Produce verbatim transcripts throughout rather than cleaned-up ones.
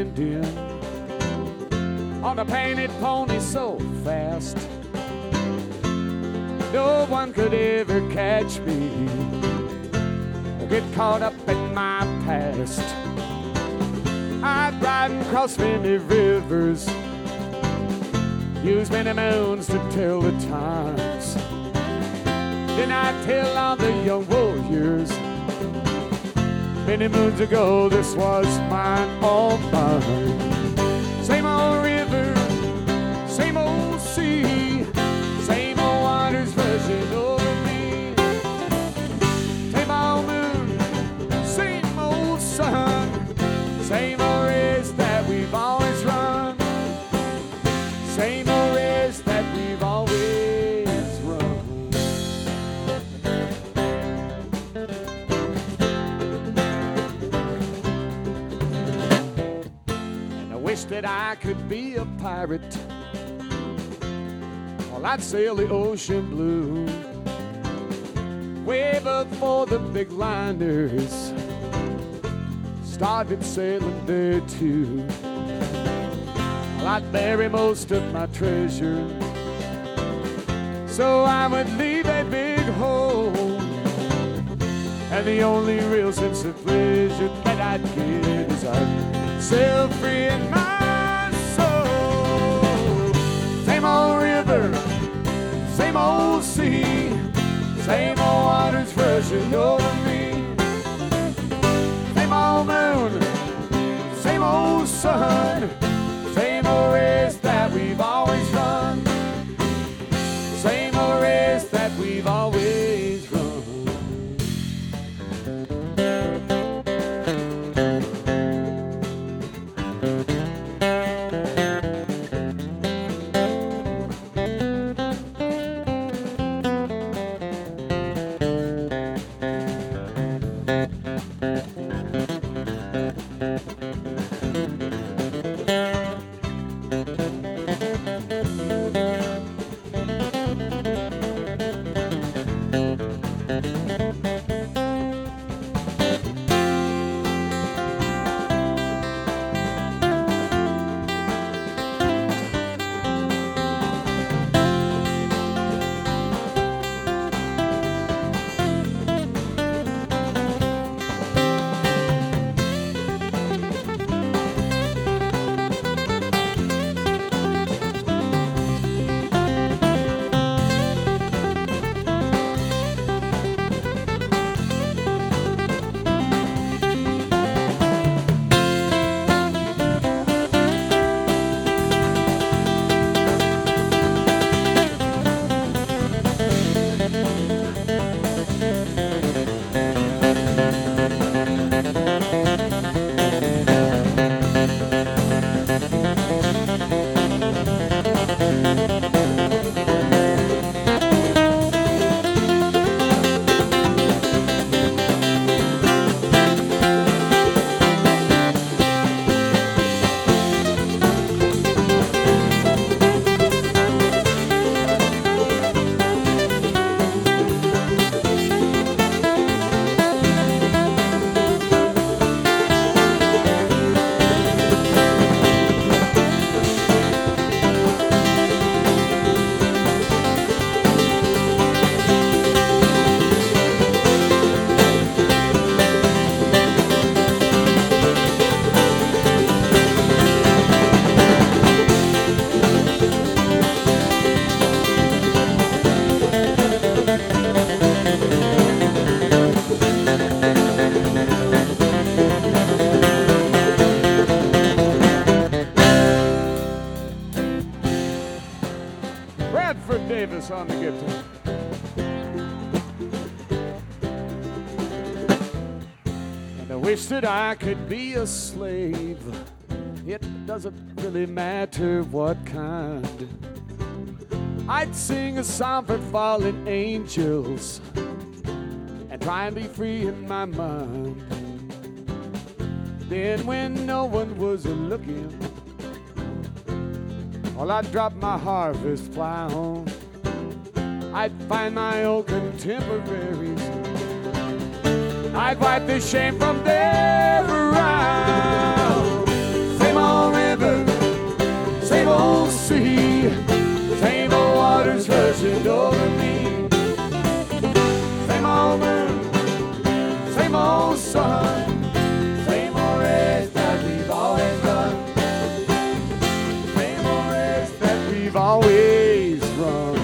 Indian on a painted pony so fast, no one could ever catch me or get caught up in my past. I'd ride across many rivers, use many moons to tell the times. Then I'd tell all the young warriors, many moons ago this was mine, all mine. Same old river, same old sea, same old waters rushing over me. Same old moon, same old sun, same old race that we've always run. Same old race that we've always run. And I wish that I could be a pirate. Well, I'd sail the ocean blue, way before the big liners started sailing there too. Well, I'd bury most of my treasure, so I would leave a big hole, and the only real sense of pleasure that I'd get is I'd sail free in my soul. Same old river, same old sea, same old waters rushing over me. Same old moon, same old sun, same old race that we've always run. Same old race that we've always run. Bradford Davis on the guitar. And I wish that I could be a slave. It doesn't really matter what kind. I'd sing a song for fallen angels and try and be free in my mind. Then when no one was looking, well, I'd drop my harvest plow. I'd find my old contemporaries. I'd wipe the shame from their brow. Same old sea, same old waters rushing over me. Same old moon, same old sun, same old race that we've always done. Same old race that we've always run.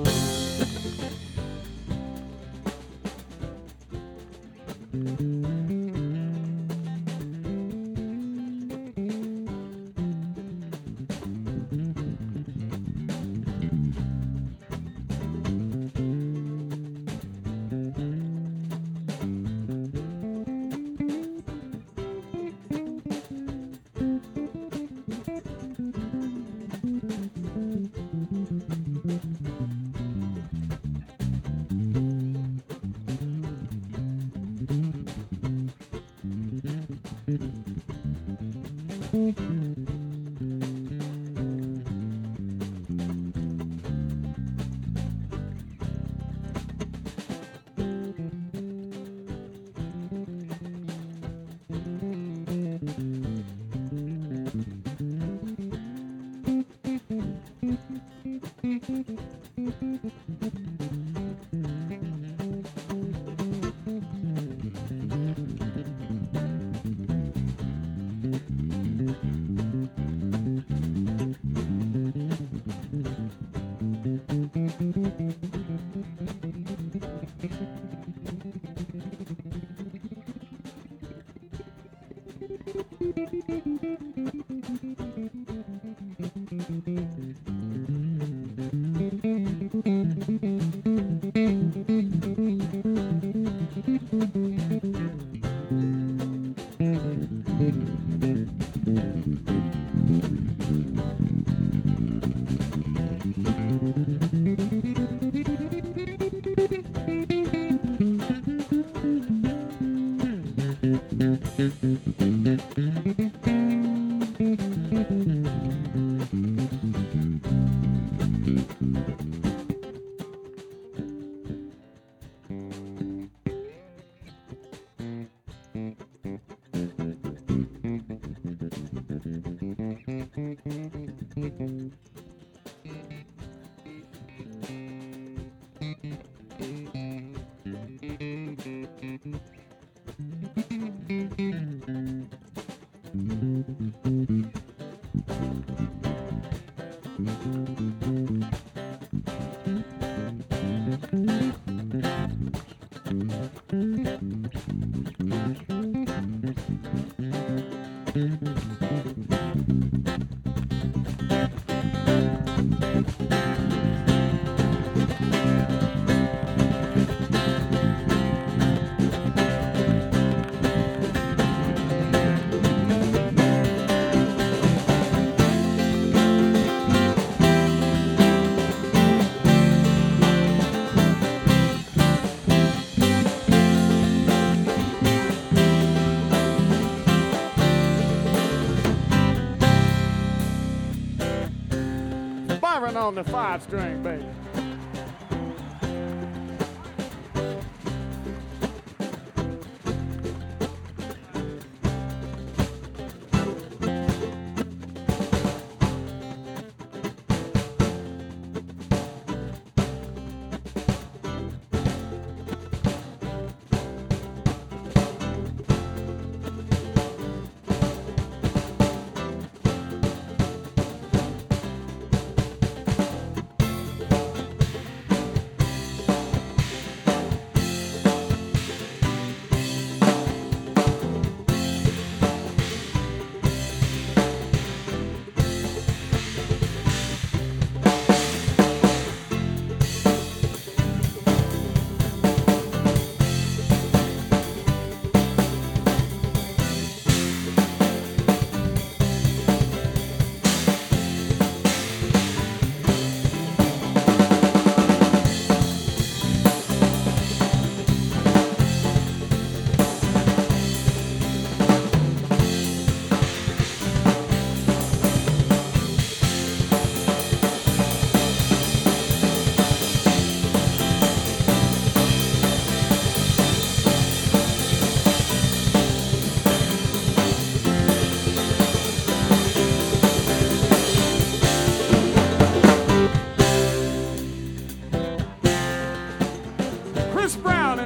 On the five string, baby.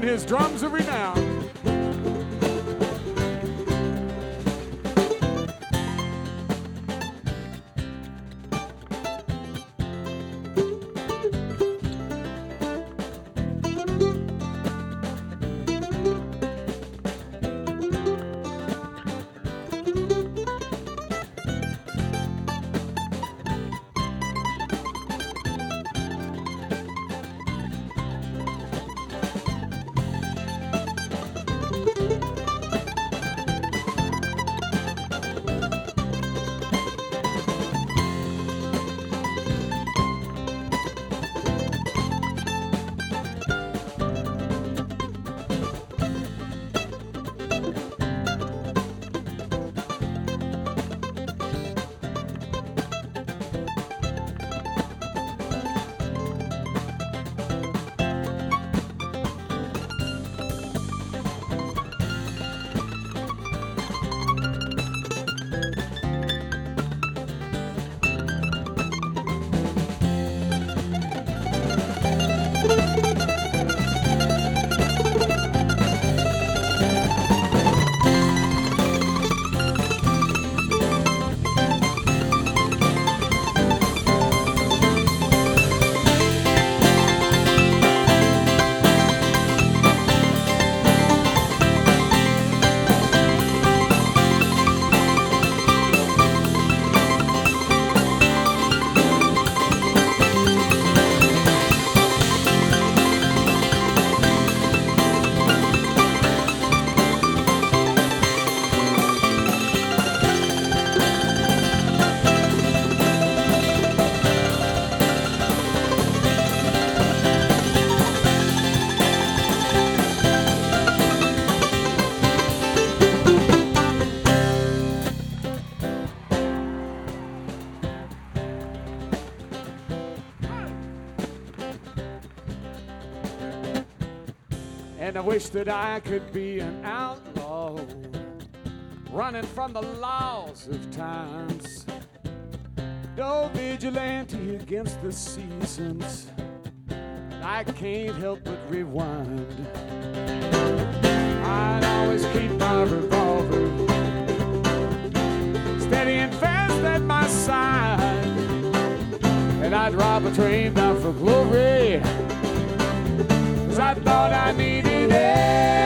and his drums of renown. And I wish that I could be an outlaw, running from the laws of times. No vigilante against the seasons, I can't help but rewind. I'd always keep my revolver steady and fast at my side, and I'd rob a train bound for glory, 'cause I thought I needed it.